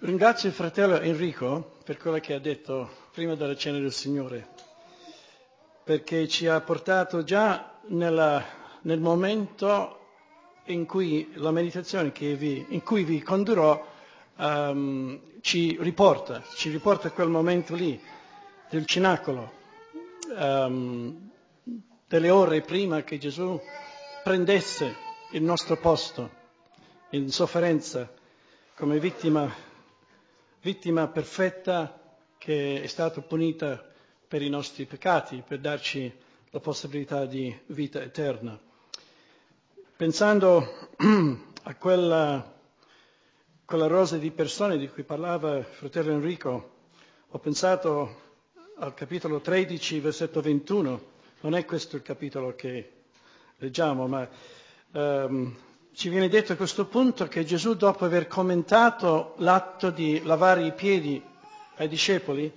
Ringrazio il fratello Enrico per quello che ha detto prima della cena del Signore, perché ci ha portato già nel momento in cui la meditazione in cui vi condurrò ci riporta a quel momento lì del cenacolo, delle ore prima che Gesù prendesse il nostro posto in sofferenza come vittima perfetta che è stata punita per i nostri peccati, per darci la possibilità di vita eterna. Pensando a quella rosa di persone di cui parlava il fratello Enrico, ho pensato al capitolo 13, versetto 21. Non è questo il capitolo che leggiamo, ma ci viene detto a questo punto che Gesù, dopo aver commentato l'atto di lavare i piedi ai discepoli,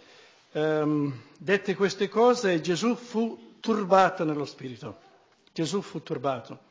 dette queste cose e Gesù fu turbato nello spirito. Gesù fu turbato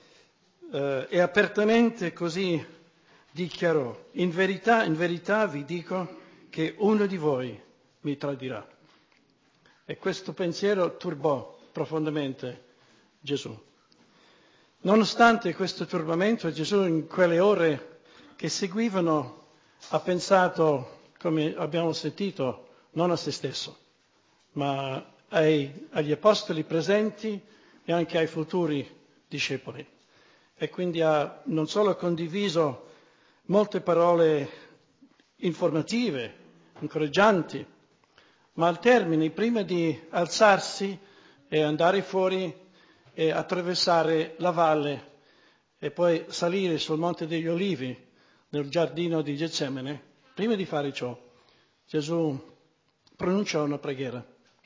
e apertamente così dichiarò: in verità vi dico che uno di voi mi tradirà. E questo pensiero turbò profondamente Gesù. Nonostante questo turbamento, Gesù in quelle ore che seguivano ha pensato, come abbiamo sentito, non a se stesso, ma agli apostoli presenti e anche ai futuri discepoli. E quindi ha non solo condiviso molte parole informative, incoraggianti, ma al termine, prima di alzarsi e andare fuori e attraversare la valle e poi salire sul Monte degli Olivi, nel giardino di Getsemane, prima di fare ciò, Gesù pronunciò una preghiera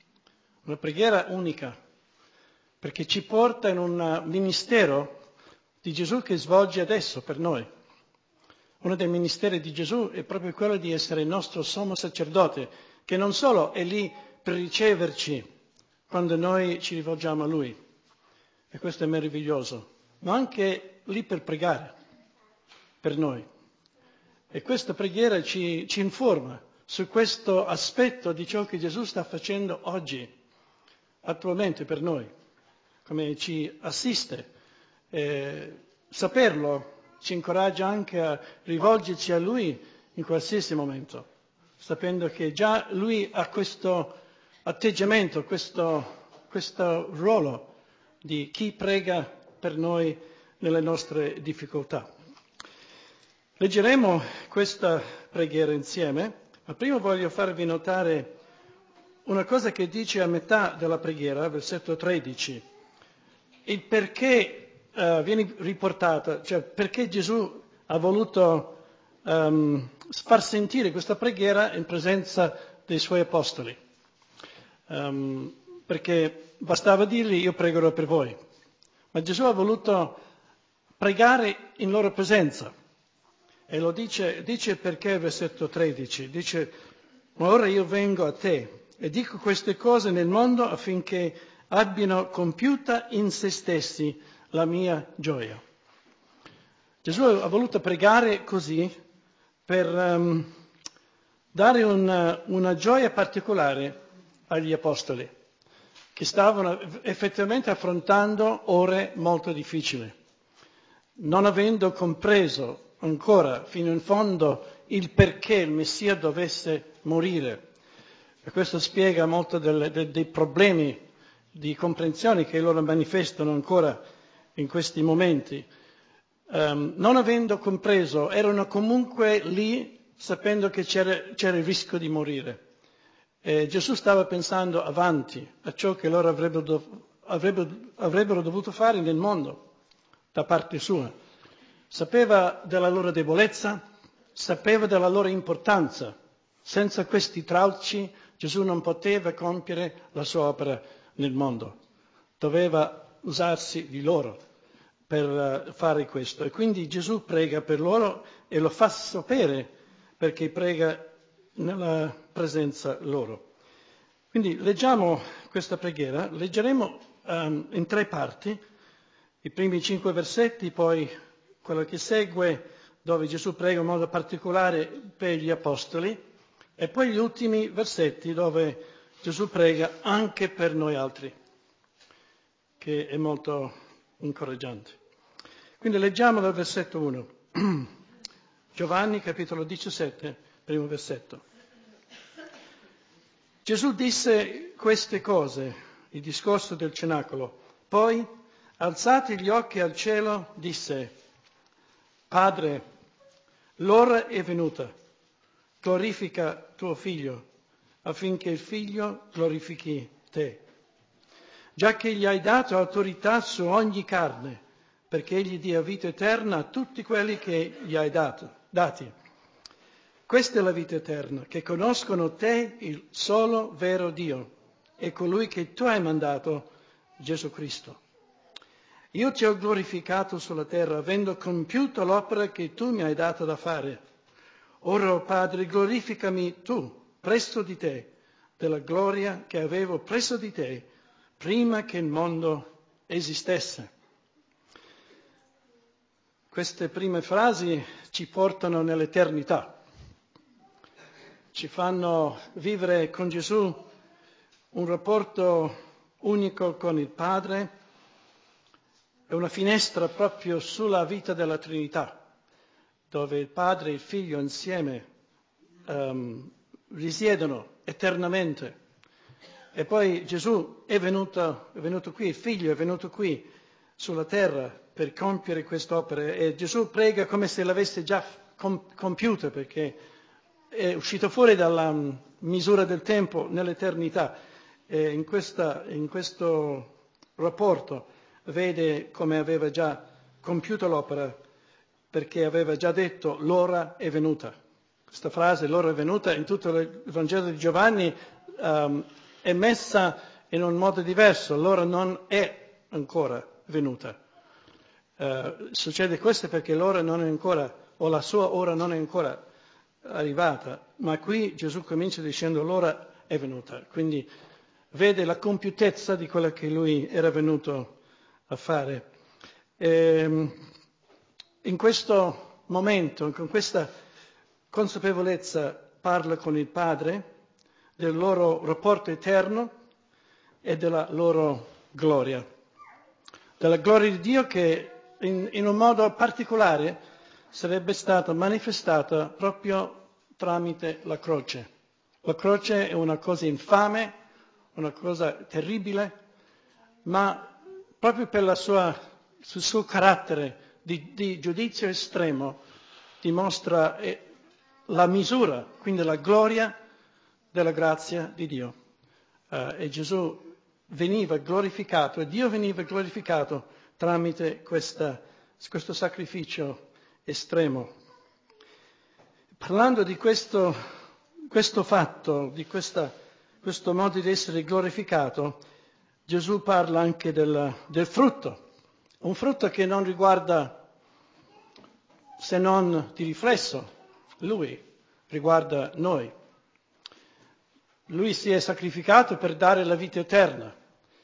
unica, perché ci porta in un ministero di Gesù che svolge adesso per noi. Uno dei ministeri di Gesù è proprio quello di essere il nostro sommo sacerdote, che non solo è lì per riceverci quando noi ci rivolgiamo a Lui, e questo è meraviglioso, ma anche lì per pregare per noi. E questa preghiera ci informa su questo aspetto di ciò che Gesù sta facendo oggi, attualmente per noi, come ci assiste. Saperlo ci incoraggia anche a rivolgerci a Lui in qualsiasi momento, sapendo che già Lui ha questo atteggiamento, questo ruolo di chi prega per noi nelle nostre difficoltà. Leggeremo questa preghiera insieme, ma prima voglio farvi notare una cosa che dice a metà della preghiera, versetto 13, il perché viene riportata, cioè perché Gesù ha voluto far sentire questa preghiera in presenza dei Suoi apostoli. Perché bastava dirgli: io pregherò per voi. Ma Gesù ha voluto pregare in loro presenza. E lo dice perché, versetto 13, dice: ma ora io vengo a te e dico queste cose nel mondo affinché abbiano compiuta in se stessi la mia gioia. Gesù ha voluto pregare così per dare una gioia particolare agli apostoli, che stavano effettivamente affrontando ore molto difficili, non avendo compreso ancora fino in fondo il perché il Messia dovesse morire. E questo spiega molto dei problemi di comprensione che loro manifestano ancora in questi momenti. Non avendo compreso, erano comunque lì sapendo che c'era il rischio di morire. Gesù stava pensando avanti a ciò che loro avrebbero dovuto fare nel mondo da parte sua. Sapeva della loro debolezza, sapeva della loro importanza. Senza questi tralci Gesù non poteva compiere la sua opera nel mondo. Doveva usarsi di loro per fare questo. E quindi Gesù prega per loro e lo fa sapere perché prega nella presenza loro. Quindi leggiamo questa preghiera, leggeremo in 3 parti, i primi 5 versetti, poi quello che segue dove Gesù prega in modo particolare per gli apostoli, e poi gli ultimi versetti dove Gesù prega anche per noi altri, che è molto incoraggiante. Quindi leggiamo dal versetto 1. Giovanni, capitolo 17, primo versetto. Gesù disse queste cose, il discorso del cenacolo. Poi, alzati gli occhi al cielo, disse: Padre, l'ora è venuta, glorifica tuo Figlio, affinché il Figlio glorifichi te. Giacché gli hai dato autorità su ogni carne, perché egli dia vita eterna a tutti quelli che gli hai dati. Questa è la vita eterna, che conoscono te, il solo vero Dio, e colui che tu hai mandato, Gesù Cristo. Io ti ho glorificato sulla terra, avendo compiuto l'opera che tu mi hai dato da fare. Ora, Padre, glorificami tu, presso di te, della gloria che avevo presso di te, prima che il mondo esistesse. Queste prime frasi ci portano nell'eternità. Ci fanno vivere con Gesù un rapporto unico con il Padre, è una finestra proprio sulla vita della Trinità, dove il Padre e il Figlio insieme risiedono eternamente. E poi Gesù è venuto qui, il Figlio è venuto qui sulla terra per compiere quest'opera, e Gesù prega come se l'avesse già compiuta, perché è uscito fuori dalla misura del tempo nell'eternità, e in questo rapporto vede come aveva già compiuto l'opera, perché aveva già detto l'ora è venuta. Questa frase, l'ora è venuta, in tutto il Vangelo di Giovanni è messa in un modo diverso, l'ora non è ancora venuta. Succede questo perché l'ora non è ancora, o la sua ora non è ancora arrivata, ma qui Gesù comincia dicendo l'ora è venuta, quindi vede la compiutezza di quello che lui era venuto a fare. In questo momento, con questa consapevolezza, parla con il Padre del loro rapporto eterno e della loro gloria. Della gloria di Dio che in un modo particolare sarebbe stata manifestata proprio tramite la croce. La croce è una cosa infame, una cosa terribile, ma proprio per il suo carattere di giudizio estremo dimostra la misura, quindi la gloria della grazia di Dio. E Gesù veniva glorificato, e Dio veniva glorificato tramite questo sacrificio estremo. Parlando di questo fatto, di questo modo di essere glorificato, Gesù parla anche del frutto, un frutto che non riguarda se non di riflesso Lui, riguarda noi. Lui si è sacrificato per dare la vita eterna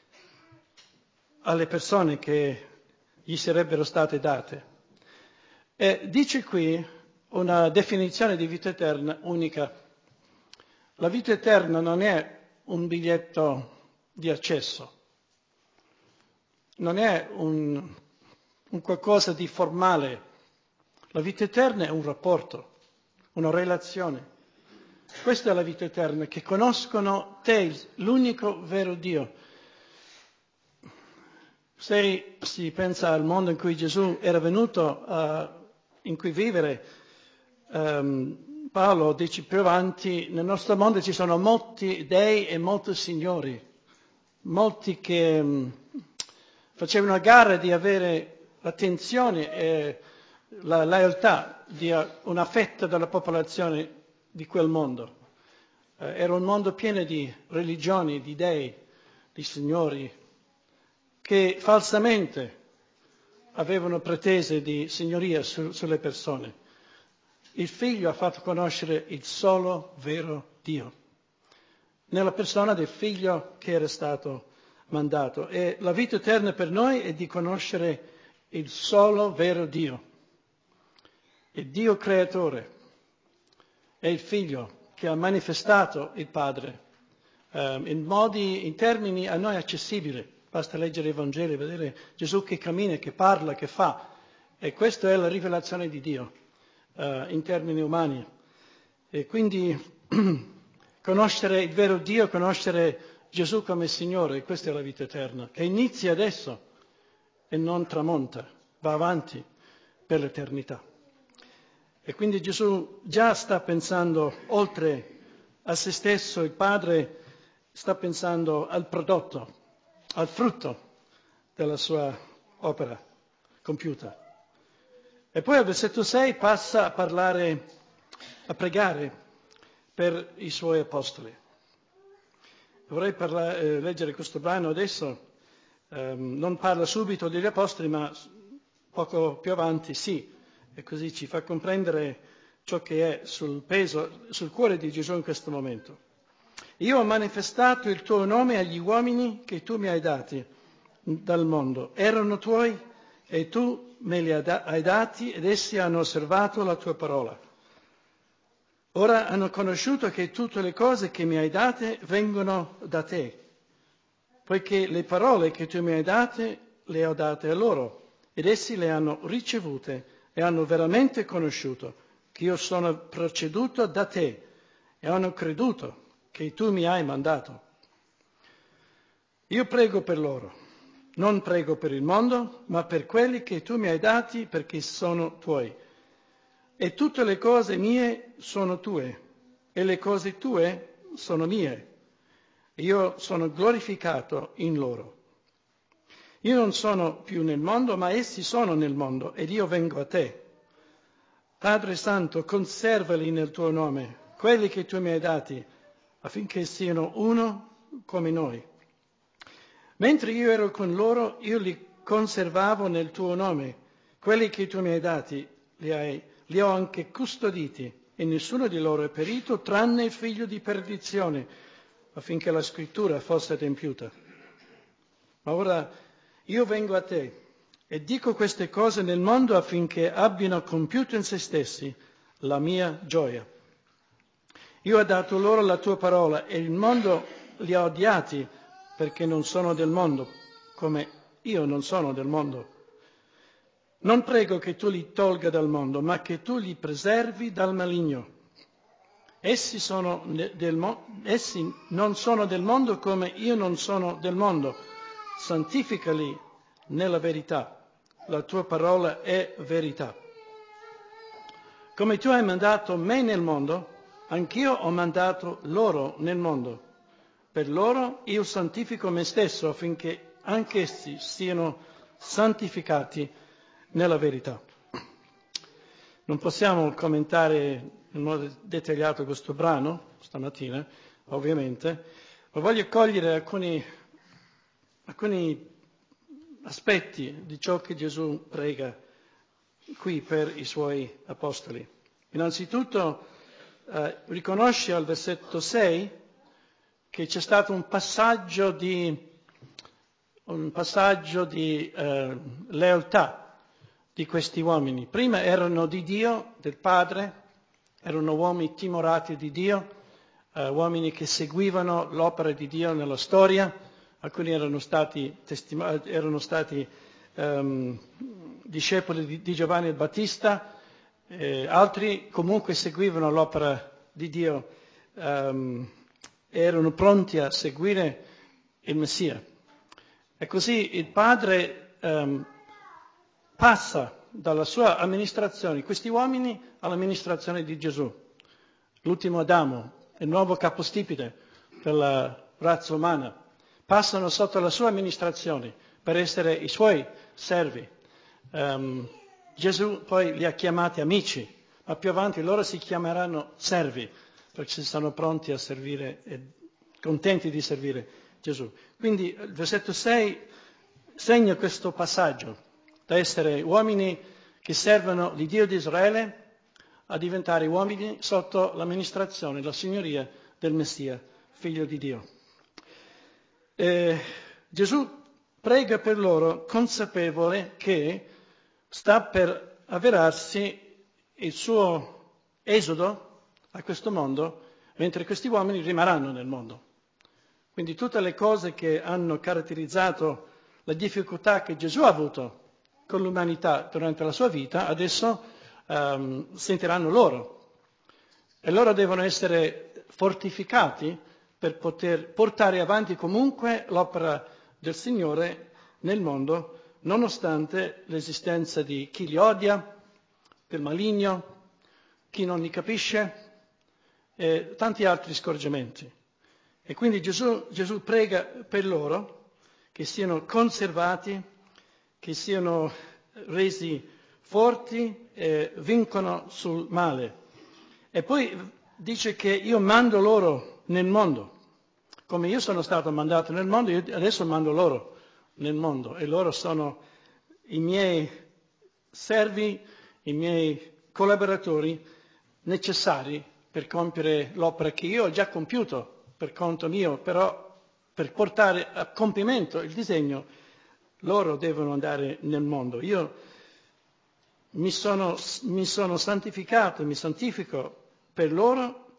alle persone che gli sarebbero state date. E dice qui una definizione di vita eterna unica. La vita eterna non è un biglietto di accesso, non è un qualcosa di formale. La vita eterna è un rapporto, una relazione. Questa è la vita eterna, che conoscono te, l'unico vero Dio. Se si pensa al mondo in cui Gesù era venuto in cui vivere, Paolo dice più avanti, nel nostro mondo ci sono molti dei e molti signori, molti che facevano a gara di avere l'attenzione e la lealtà di una fetta della popolazione di quel mondo. Era un mondo pieno di religioni, di dei, di signori, che falsamente avevano pretese di signoria sulle persone. Il Figlio ha fatto conoscere il solo vero Dio, nella persona del Figlio che era stato mandato. E la vita eterna per noi è di conoscere il solo vero Dio. il Dio creatore, è il Figlio che ha manifestato il Padre in termini a noi accessibili. Basta leggere i Vangeli, vedere Gesù che cammina, che parla, che fa. E questa è la rivelazione di Dio in termini umani. E quindi conoscere il vero Dio, conoscere Gesù come Signore, questa è la vita eterna, che inizia adesso e non tramonta, va avanti per l'eternità. E quindi Gesù già sta pensando oltre a se stesso, il Padre sta pensando al prodotto, al frutto della sua opera compiuta. E poi al versetto 6 passa a pregare per i suoi apostoli. Vorrei leggere questo brano adesso, non parla subito degli apostoli, ma poco più avanti sì, e così ci fa comprendere ciò che è sul peso, sul cuore di Gesù in questo momento. Io ho manifestato il tuo nome agli uomini che tu mi hai dati dal mondo. Erano tuoi e tu me li hai dati ed essi hanno osservato la tua parola. Ora hanno conosciuto che tutte le cose che mi hai date vengono da te, poiché le parole che tu mi hai date le ho date a loro ed essi le hanno ricevute e hanno veramente conosciuto che io sono proceduto da te e hanno creduto che tu mi hai mandato. Io prego per loro, non prego per il mondo, ma per quelli che tu mi hai dati perché sono tuoi. E tutte le cose mie sono tue, e le cose tue sono mie. Io sono glorificato in loro. Io non sono più nel mondo, ma essi sono nel mondo, ed io vengo a te. Padre Santo, conservali nel tuo nome, quelli che tu mi hai dati, affinché siano uno come noi. Mentre io ero con loro, io li conservavo nel tuo nome. Quelli che tu mi hai dati, li ho anche custoditi, e nessuno di loro è perito, tranne il figlio di perdizione, affinché la scrittura fosse adempiuta. Ma ora io vengo a te e dico queste cose nel mondo affinché abbiano compiuto in se stessi la mia gioia. Io ho dato loro la tua parola e il mondo li ha odiati perché non sono del mondo, come io non sono del mondo. Non prego che tu li tolga dal mondo, ma che tu li preservi dal maligno. Essi non sono del mondo come io non sono del mondo. Santificali nella verità. La tua parola è verità. Come tu hai mandato me nel mondo, anch'io ho mandato loro nel mondo. Per loro io santifico me stesso affinché anch'essi siano santificati nella verità. Non possiamo commentare in modo dettagliato questo brano stamattina, ovviamente, ma voglio cogliere alcuni aspetti di ciò che Gesù prega qui per i suoi apostoli. Innanzitutto riconosce al versetto 6 che c'è stato un passaggio di lealtà di questi uomini. Prima erano di Dio, del Padre, erano uomini timorati di Dio, uomini che seguivano l'opera di Dio nella storia, alcuni erano stati discepoli di Giovanni il Battista, altri comunque seguivano l'opera di Dio, erano pronti a seguire il Messia. E così il Padre passa dalla sua amministrazione, questi uomini, all'amministrazione di Gesù, l'ultimo Adamo, il nuovo capostipite della razza umana. Passano sotto la sua amministrazione per essere i suoi servi. Gesù poi li ha chiamati amici, ma più avanti loro si chiameranno servi, perché sono pronti a servire e contenti di servire Gesù. Quindi il versetto 6 segna questo passaggio, da essere uomini che servono l'Iddio di Israele a diventare uomini sotto l'amministrazione, la signoria del Messia, figlio di Dio. Gesù prega per loro consapevole che sta per avverarsi il suo esodo a questo mondo, mentre questi uomini rimarranno nel mondo. Quindi tutte le cose che hanno caratterizzato la difficoltà che Gesù ha avuto con l'umanità durante la sua vita, adesso sentiranno loro. E loro devono essere fortificati per poter portare avanti comunque l'opera del Signore nel mondo, nonostante l'esistenza di chi li odia, del maligno, chi non li capisce e tanti altri scorgimenti. E quindi Gesù prega per loro che siano conservati, che siano resi forti e vincono sul male. E poi dice che io mando loro nel mondo. Come io sono stato mandato nel mondo, io adesso mando loro nel mondo. E loro sono i miei servi, i miei collaboratori necessari per compiere l'opera che io ho già compiuto per conto mio, però per portare a compimento il disegno loro devono andare nel mondo. Io mi sono santificato, mi santifico per loro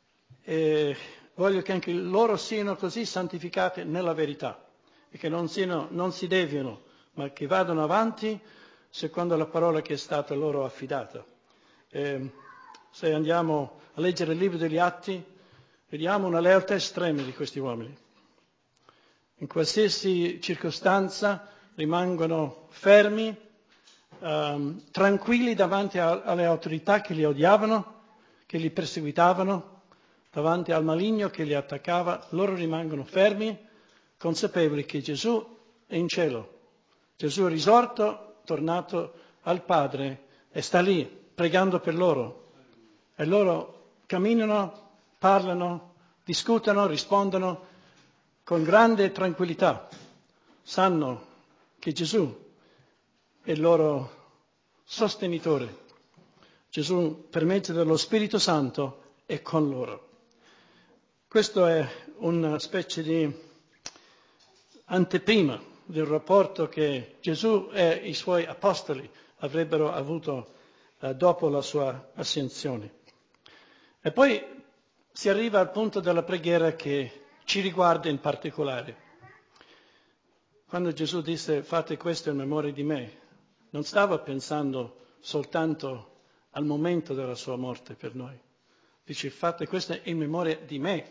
e voglio che anche loro siano così santificati nella verità e che non si deviano, ma che vadano avanti secondo la parola che è stata loro affidata. Se andiamo a leggere il libro degli Atti, vediamo una lealtà estrema di questi uomini. In qualsiasi circostanza rimangono fermi, tranquilli davanti alle autorità che li odiavano, che li perseguitavano, davanti al maligno che li attaccava. Loro rimangono fermi, consapevoli che Gesù è in cielo. Gesù è risorto, tornato al Padre e sta lì pregando per loro. E loro camminano, parlano, discutono, rispondono con grande tranquillità. Sanno che Gesù è il loro sostenitore. Gesù, per mezzo dello Spirito Santo, è con loro. Questo è una specie di anteprima del rapporto che Gesù e i suoi apostoli avrebbero avuto dopo la sua ascensione. E poi si arriva al punto della preghiera che ci riguarda in particolare. Quando Gesù disse fate questo in memoria di me, non stava pensando soltanto al momento della sua morte per noi. Dice fate questo in memoria di me.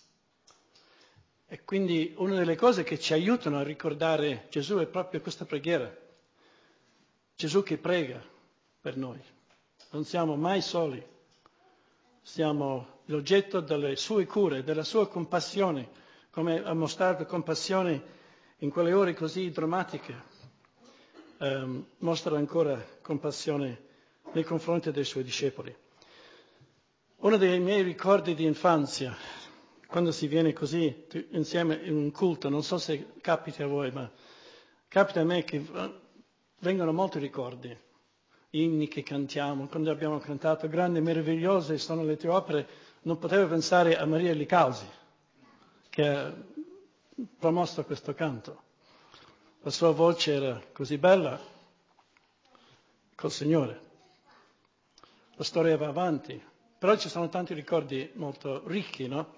E quindi una delle cose che ci aiutano a ricordare Gesù è proprio questa preghiera. Gesù che prega per noi. Non siamo mai soli. Siamo l'oggetto delle sue cure, della sua compassione, come ha mostrato compassione in quelle ore così drammatiche. Mostra ancora compassione nei confronti dei suoi discepoli. Uno dei miei ricordi di infanzia, quando si viene così insieme in un culto, non so se capita a voi, ma capita a me che vengono molti ricordi, inni che cantiamo, quando abbiamo cantato grandi e meravigliose sono le tue opere, non potevo pensare a Maria Licausi, che ha promosso questo canto. La sua voce era così bella col Signore. La storia va avanti, però ci sono tanti ricordi molto ricchi, no?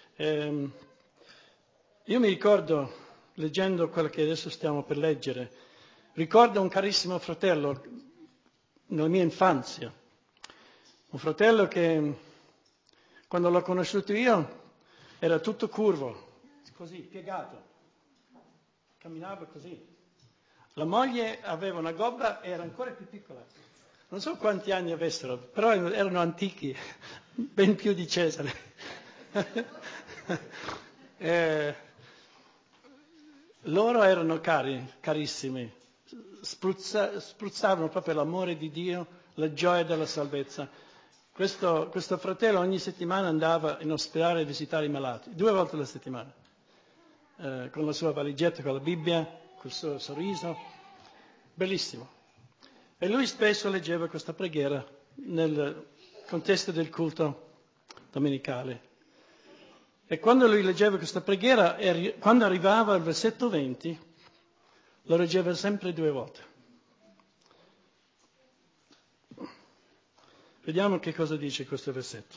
Io mi ricordo, leggendo quello che adesso stiamo per leggere, ricordo un carissimo fratello nella mia infanzia, un fratello che quando l'ho conosciuto io era tutto curvo, così, piegato, camminava così. La moglie aveva una gobba e era ancora più piccola. Non so quanti anni avessero, però erano antichi, ben più di Cesare. Loro erano carissimi, spruzzavano proprio l'amore di Dio, la gioia della salvezza. Questo fratello ogni settimana andava in ospedale a visitare i malati, 2 volte alla settimana, con la sua valigetta, con la Bibbia, col suo sorriso, bellissimo. E lui spesso leggeva questa preghiera nel contesto del culto domenicale. E quando lui leggeva questa preghiera, quando arrivava al versetto 20, lo leggeva sempre 2 volte. Vediamo che cosa dice questo versetto.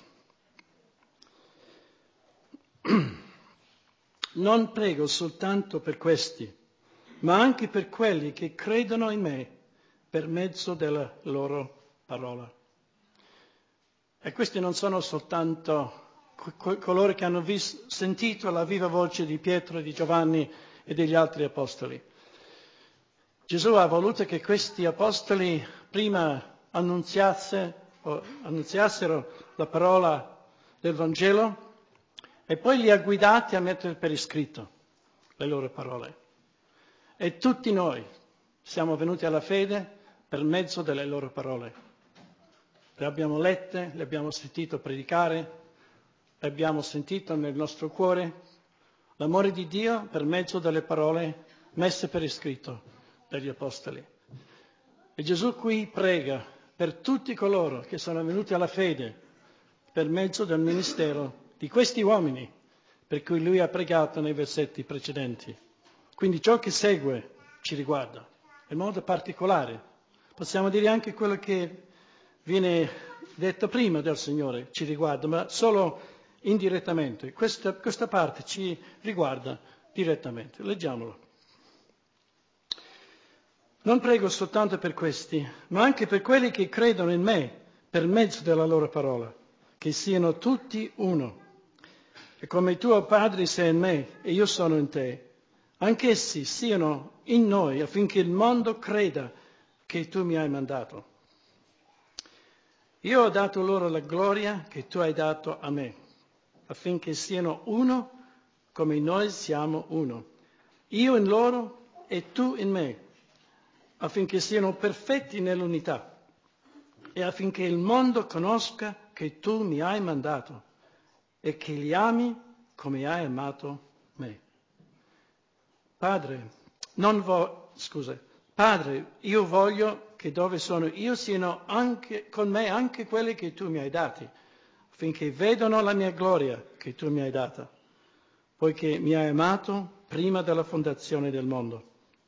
Non prego soltanto per questi, ma anche per quelli che credono in me per mezzo della loro parola. E questi non sono soltanto coloro che hanno sentito la viva voce di Pietro, di Giovanni e degli altri apostoli. Gesù ha voluto che questi apostoli prima annunziassero la parola del Vangelo e poi li ha guidati a mettere per iscritto le loro parole. E tutti noi siamo venuti alla fede per mezzo delle loro parole. Le abbiamo lette, le abbiamo sentito predicare, le abbiamo sentito nel nostro cuore. L'amore di Dio per mezzo delle parole messe per iscritto dagli apostoli. E Gesù qui prega per tutti coloro che sono venuti alla fede per mezzo del ministero di questi uomini per cui lui ha pregato nei versetti precedenti. Quindi ciò che segue ci riguarda in modo particolare. Possiamo dire anche quello che viene detto prima del Signore ci riguarda, ma solo indirettamente. Questa parte ci riguarda direttamente. Leggiamolo. Non prego soltanto per questi, ma anche per quelli che credono in me per mezzo della loro parola, che siano tutti uno. E come tuo Padre sei in me e io sono in te, anch'essi siano in noi affinché il mondo creda che tu mi hai mandato. Io ho dato loro la gloria che tu hai dato a me, affinché siano uno come noi siamo uno. Io in loro e tu in me, affinché siano perfetti nell'unità e affinché il mondo conosca che tu mi hai mandato e che li ami come hai amato me. Padre, io voglio che dove sono io siano anche con me anche quelli che tu mi hai dati, affinché vedano la mia gloria che tu mi hai data, poiché mi hai amato prima della fondazione del mondo.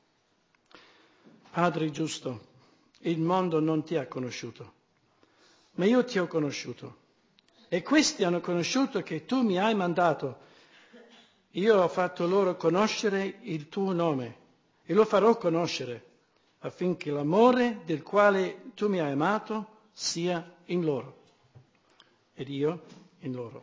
Padre giusto, il mondo non ti ha conosciuto, ma io ti ho conosciuto. E questi hanno conosciuto che tu mi hai mandato. Io ho fatto loro conoscere il tuo nome e lo farò conoscere, affinché l'amore del quale tu mi hai amato sia in loro ed io in loro.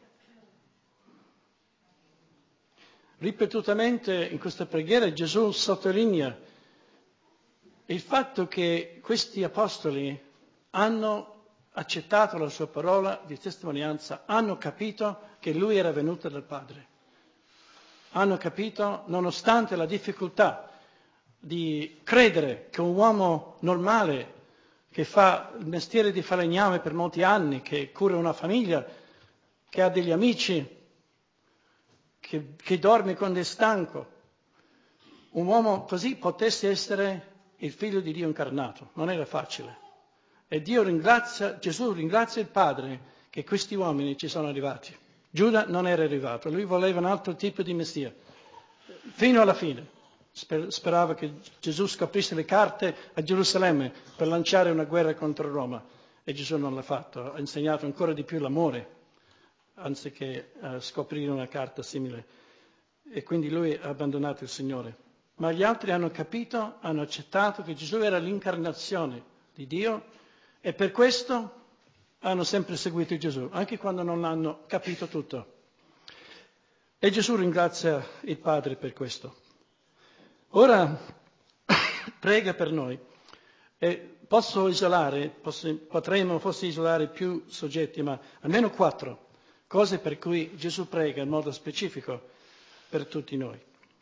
Ripetutamente in questa preghiera Gesù sottolinea il fatto che questi apostoli hanno accettato la sua parola di testimonianza, hanno capito che lui era venuto dal Padre. Hanno capito, nonostante la difficoltà di credere che un uomo normale che fa il mestiere di falegname per molti anni, che cura una famiglia, che ha degli amici, che dorme quando è stanco, un uomo così potesse essere il figlio di Dio incarnato. Non era facile. E Gesù ringrazia il Padre che questi uomini ci sono arrivati. Giuda non era arrivato, lui voleva un altro tipo di Messia. Fino alla fine sperava che Gesù scoprisse le carte a Gerusalemme per lanciare una guerra contro Roma. E Gesù non l'ha fatto, ha insegnato ancora di più l'amore, anziché scoprire una carta simile. E quindi lui ha abbandonato il Signore. Ma gli altri hanno capito, hanno accettato che Gesù era l'incarnazione di Dio e per questo hanno sempre seguito Gesù, anche quando non hanno capito tutto. E Gesù ringrazia il Padre per questo. Ora prega per noi. E potremmo forse isolare più soggetti, ma almeno 4 cose per cui Gesù prega in modo specifico per tutti noi.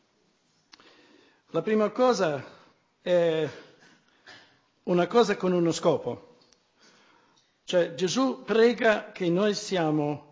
La prima cosa è una cosa con uno scopo. Cioè Gesù prega che noi siamo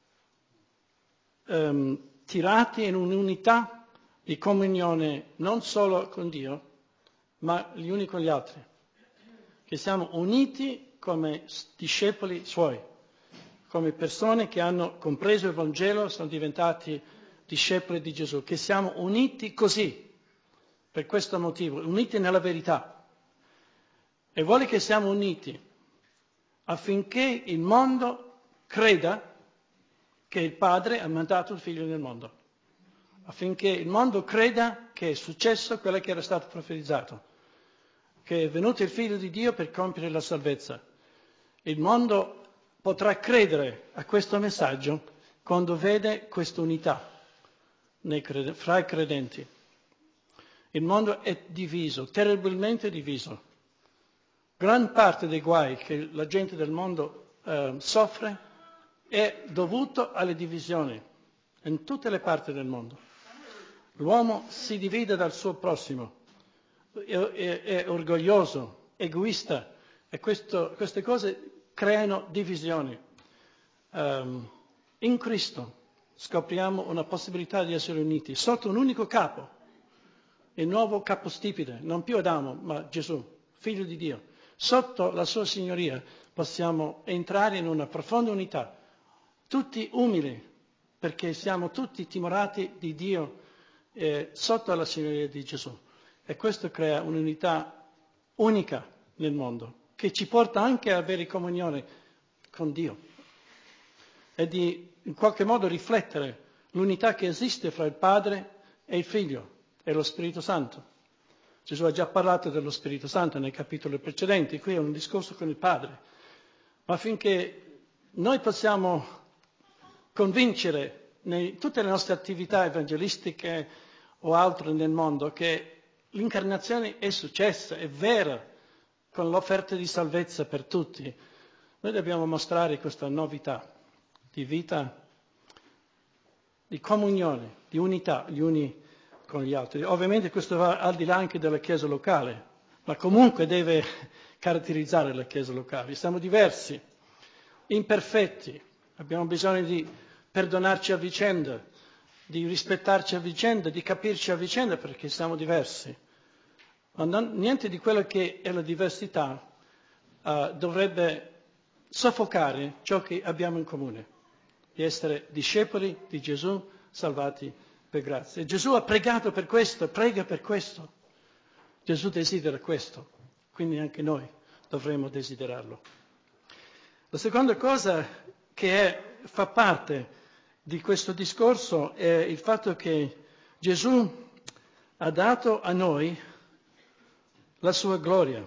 tirati in un'unità di comunione non solo con Dio, ma gli uni con gli altri. Che siamo uniti come discepoli suoi, come persone che hanno compreso il Vangelo, sono diventati discepoli di Gesù, che siamo uniti così, per questo motivo, uniti nella verità. E vuole che siamo uniti affinché il mondo creda che il Padre ha mandato il Figlio nel mondo, affinché il mondo creda che è successo quello che era stato profetizzato, che è venuto il Figlio di Dio per compiere la salvezza. Il mondo potrà credere a questo messaggio quando vede questa unità fra i credenti. Il mondo è diviso, terribilmente diviso. Gran parte dei guai che la gente del mondo soffre è dovuto alle divisioni in tutte le parti del mondo. L'uomo si divide dal suo prossimo, è orgoglioso, egoista, e queste cose creano divisioni. In Cristo scopriamo una possibilità di essere uniti sotto un unico capo, il nuovo capostipite, non più Adamo, ma Gesù, Figlio di Dio. Sotto la sua signoria possiamo entrare in una profonda unità, tutti umili, perché siamo tutti timorati di Dio sotto la signoria di Gesù. E questo crea un'unità unica nel mondo, che ci porta anche a avere comunione con Dio e di in qualche modo riflettere l'unità che esiste fra il Padre e il Figlio e lo Spirito Santo. Gesù ha già parlato dello Spirito Santo nei capitoli precedenti, qui è un discorso con il Padre, ma affinché noi possiamo convincere in tutte le nostre attività evangelistiche o altre nel mondo che l'incarnazione è successa, è vera, con l'offerta di salvezza per tutti, noi dobbiamo mostrare questa novità di vita, di comunione, di unità gli uni con gli altri. Ovviamente questo va al di là anche della Chiesa locale, ma comunque deve caratterizzare la Chiesa locale. Siamo diversi, imperfetti, abbiamo bisogno di perdonarci a vicenda, di rispettarci a vicenda, di capirci a vicenda perché siamo diversi. Ma niente di quello che è la diversità dovrebbe soffocare ciò che abbiamo in comune, di essere discepoli di Gesù, salvati per grazia. E Gesù ha pregato per questo, prega per questo. Gesù desidera questo, quindi anche noi dovremmo desiderarlo. La seconda cosa che fa parte di questo discorso è il fatto che Gesù ha dato a noi la sua gloria.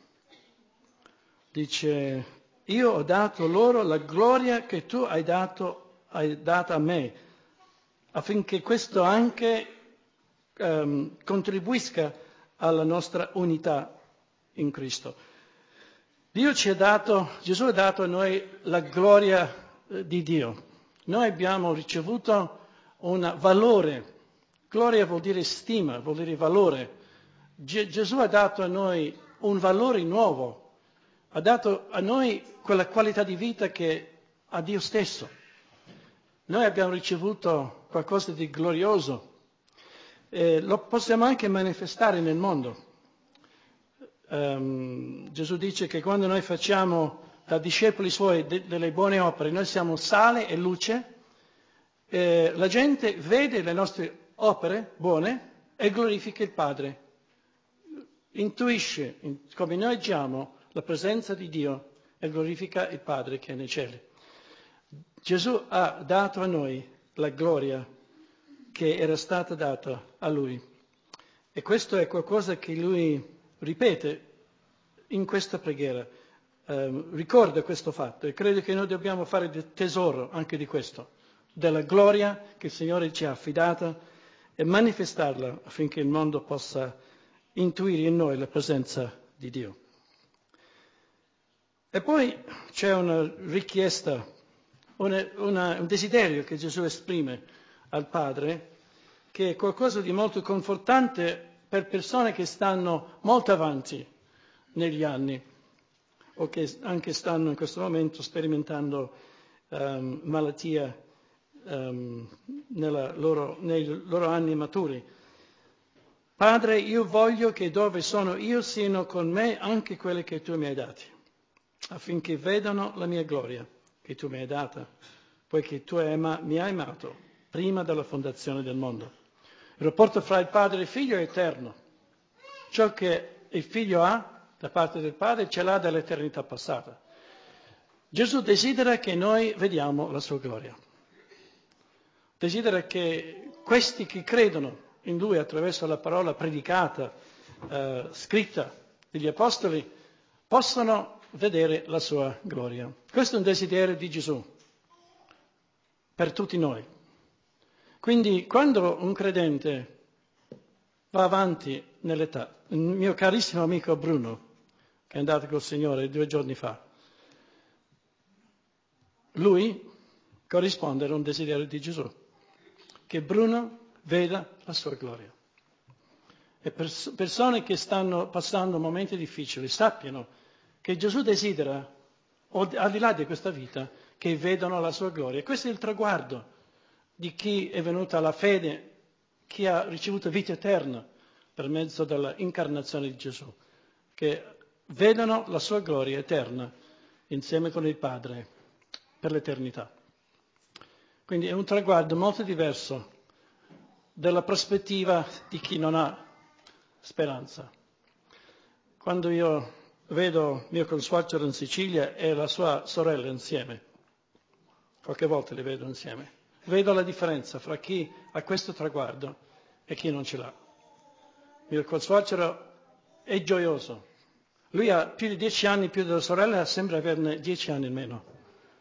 Dice, io ho dato loro la gloria che tu hai dato a me, affinché questo anche contribuisca alla nostra unità in Cristo. Gesù ha dato a noi la gloria di Dio. Noi abbiamo ricevuto un valore, gloria vuol dire stima, vuol dire valore. Gesù ha dato a noi un valore nuovo, ha dato a noi quella qualità di vita che ha Dio stesso. Noi abbiamo ricevuto qualcosa di glorioso, lo possiamo anche manifestare nel mondo. Gesù dice che quando noi facciamo da discepoli suoi delle buone opere, noi siamo sale e luce, la gente vede le nostre opere buone e glorifica il Padre. Intuisce come noi agiamo la presenza di Dio e glorifica il Padre che è nei cieli. Gesù ha dato a noi la gloria che era stata data a Lui. E questo è qualcosa che Lui ripete in questa preghiera. Ricorda questo fatto e credo che noi dobbiamo fare tesoro anche di questo, della gloria che il Signore ci ha affidata e manifestarla affinché il mondo possa intuire in noi la presenza di Dio. E poi c'è una richiesta, un desiderio che Gesù esprime al Padre, che è qualcosa di molto confortante per persone che stanno molto avanti negli anni o che anche stanno in questo momento sperimentando malattia nei loro anni maturi. Padre, io voglio che dove sono io siano con me anche quelli che tu mi hai dati, affinché vedano la mia gloria che tu mi hai data, poiché tu mi hai amato prima della fondazione del mondo. Il rapporto fra il Padre e il Figlio è eterno. Ciò che il Figlio ha da parte del Padre ce l'ha dall'eternità passata. Gesù desidera che noi vediamo la sua gloria. Desidera che questi che credono in Lui attraverso la parola predicata, scritta degli Apostoli, possano vedere la sua gloria. Questo è un desiderio di Gesù per tutti noi. Quindi quando un credente va avanti nell'età, il mio carissimo amico Bruno, che è andato col Signore 2 giorni fa, lui corrisponde a un desiderio di Gesù, che Bruno veda la sua gloria. E persone che stanno passando momenti difficili sappiano che Gesù desidera, al di là di questa vita, che vedano la sua gloria. Questo è il traguardo di chi è venuto alla fede, chi ha ricevuto vita eterna per mezzo dell'incarnazione di Gesù, che vedano la sua gloria eterna insieme con il Padre per l'eternità. Quindi è un traguardo molto diverso dalla prospettiva di chi non ha speranza. Quando io vedo mio consuocero in Sicilia e la sua sorella insieme, qualche volta li vedo insieme, vedo la differenza fra chi ha questo traguardo e chi non ce l'ha. Mio consuocero è gioioso. Lui ha più di 10 anni più della sorella, sembra averne 10 anni in meno.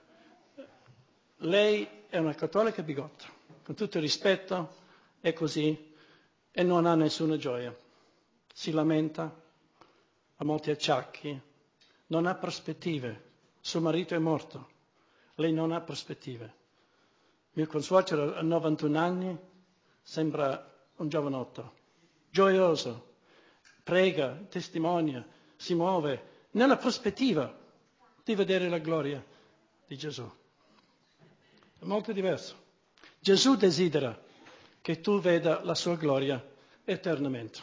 Lei è una cattolica bigotta, con tutto il rispetto, è così e non ha nessuna gioia. Si lamenta, ha molti acciacchi, non ha prospettive. Suo marito è morto, lei non ha prospettive. Mio consuocero ha 91 anni, sembra un giovanotto, gioioso, prega, testimonia, si muove nella prospettiva di vedere la gloria di Gesù. È molto diverso. Gesù desidera che tu veda la sua gloria eternamente.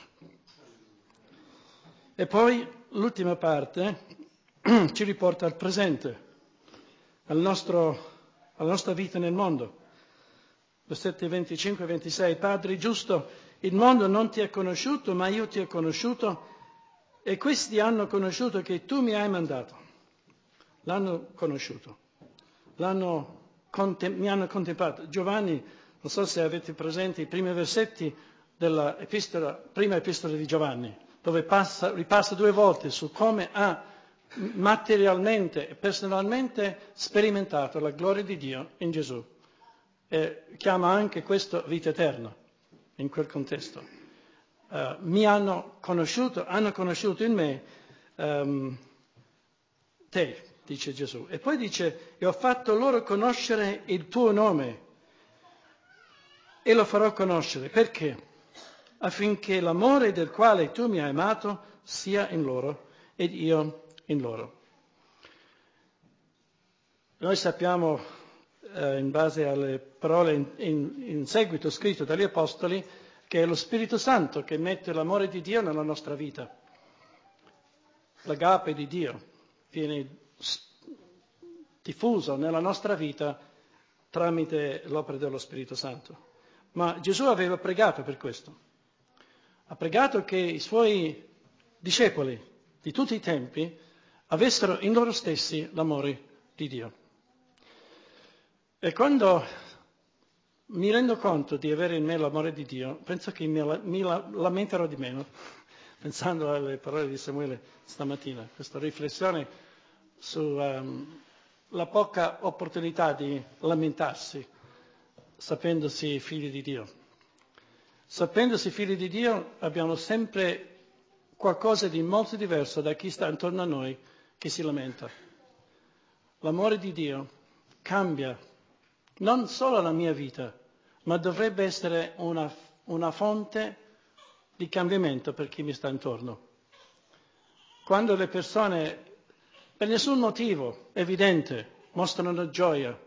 E poi l'ultima parte ci riporta al presente, alla nostra vita nel mondo. Versetti 25 e 26. Padre giusto, il mondo non ti ha conosciuto, ma io ti ho conosciuto, e questi hanno conosciuto che tu mi hai mandato. L'hanno conosciuto, mi hanno contemplato. Giovanni, non so se avete presente i primi versetti della prima epistola di Giovanni, dove ripassa 2 volte su come ha materialmente e personalmente sperimentato la gloria di Dio in Gesù. E chiama anche questo vita eterna in quel contesto. Mi hanno conosciuto in me te, dice Gesù. E poi dice, e ho fatto loro conoscere il tuo nome e lo farò conoscere. Perché? Affinché l'amore del quale tu mi hai amato sia in loro ed io in loro. Noi sappiamo, in base alle parole in seguito scritte dagli Apostoli, che è lo Spirito Santo che mette l'amore di Dio nella nostra vita. L'agape di Dio viene diffuso nella nostra vita tramite l'opera dello Spirito Santo. Ma Gesù aveva pregato per questo. Ha pregato che i suoi discepoli di tutti i tempi avessero in loro stessi l'amore di Dio. E quando mi rendo conto di avere in me l'amore di Dio, penso che mi lamenterò di meno, pensando alle parole di Samuele stamattina, questa riflessione sulla poca opportunità di lamentarsi, sapendosi figli di Dio. Sapendosi figli di Dio abbiamo sempre qualcosa di molto diverso da chi sta intorno a noi che si lamenta. L'amore di Dio cambia non solo la mia vita, ma dovrebbe essere una fonte di cambiamento per chi mi sta intorno. Quando le persone, per nessun motivo evidente, mostrano gioia,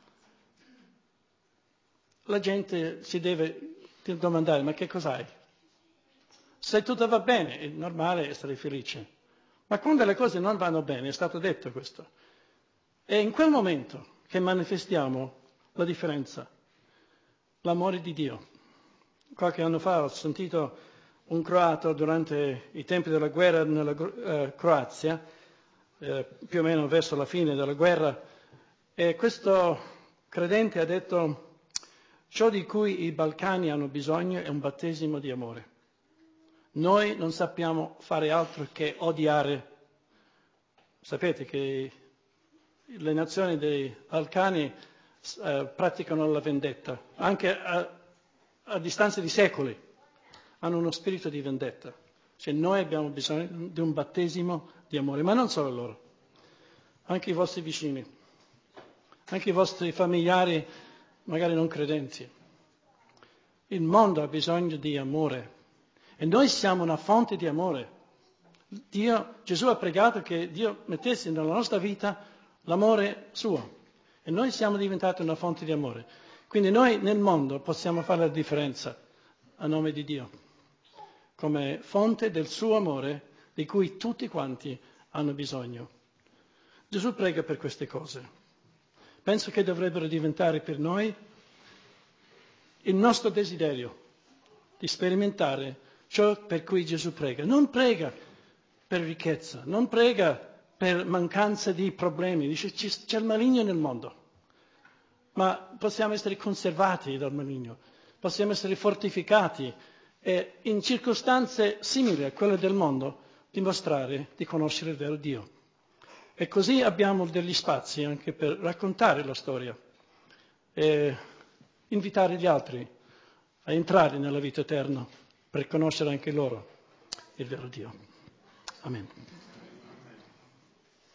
la gente si deve domandare, ma che cos'hai? Se tutto va bene, è normale essere felice. Ma quando le cose non vanno bene, è stato detto questo, è in quel momento che manifestiamo la differenza, l'amore di Dio. Qualche anno fa ho sentito un croato durante i tempi della guerra nella Croazia più o meno verso la fine della guerra, e questo credente ha detto: ciò di cui i Balcani hanno bisogno è un battesimo di amore. Noi non sappiamo fare altro che odiare. Sapete che le nazioni dei Balcani praticano la vendetta, anche a distanza di secoli, hanno uno spirito di vendetta. Cioè noi abbiamo bisogno di un battesimo di amore, ma non solo loro, anche i vostri vicini, anche i vostri familiari, magari non credenti. Il mondo ha bisogno di amore e noi siamo una fonte di amore. Gesù ha pregato che Dio mettesse nella nostra vita l'amore suo e noi siamo diventati una fonte di amore. Quindi noi nel mondo possiamo fare la differenza a nome di Dio, come fonte del suo amore di cui tutti quanti hanno bisogno. Gesù prega per queste cose. Penso che dovrebbero diventare per noi il nostro desiderio di sperimentare ciò per cui Gesù prega. Non prega per ricchezza, non prega per mancanza di problemi. Dice c'è il maligno nel mondo, ma possiamo essere conservati dal maligno, possiamo essere fortificati e in circostanze simili a quelle del mondo dimostrare di conoscere il vero Dio. E così abbiamo degli spazi anche per raccontare la storia e invitare gli altri a entrare nella vita eterna per conoscere anche loro il vero Dio. Amen.